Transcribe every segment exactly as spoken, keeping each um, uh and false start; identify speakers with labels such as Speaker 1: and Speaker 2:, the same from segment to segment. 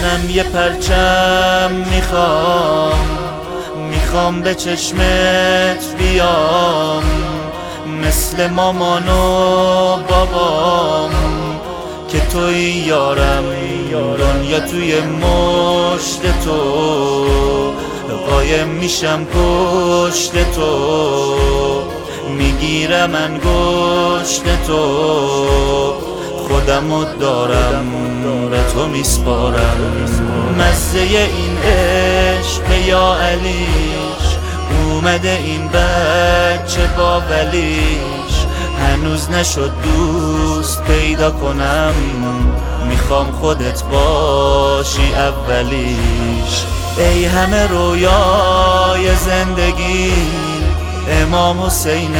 Speaker 1: منم یه پرچم میخوام، میخوام به چشمت بیام، مثل مامان و بابام که توی یارم، دنیا توی مشت تو، قایم میشم پشت تو، میگیرم انگشت تو، خودمو دارم به تو میسپارم. مزه این عشق یا علیش، اومده این بچه با ولیش، هنوز نشد دوست پیدا کنم، میخوام خودت باشی اولیش. ای همه رویای زندگی، امام حسین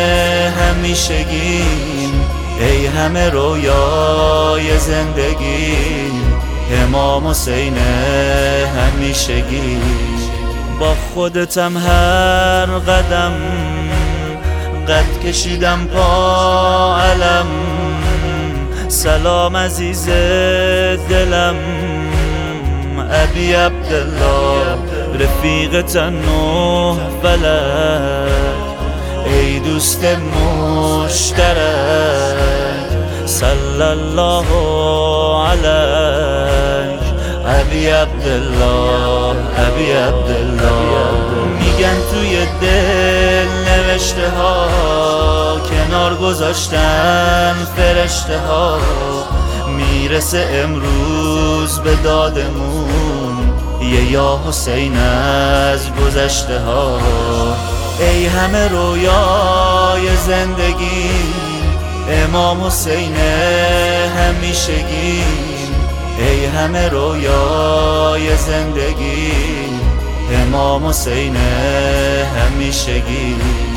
Speaker 1: همیشگیم، ای همه رویای زندگی، امام حسین همیشگی. با خودتم هر قدم قد کشیدم پا علم، سلام عزیز دلم، ابی عبدالله رفیق تنه فلک، ای دوست مشترک، صلی الله علیک ابی عبدالله، ابی عبدالله. میگن توی دل نوشته ها، کنار گذاشتن فرشته ها، میرسه امروز به دادمون یه یا حسین از گذشته ها. ای همه رویای زندگی، امام حسین همیشگیم، ای همه رویای زندگی، امام حسین همیشگی.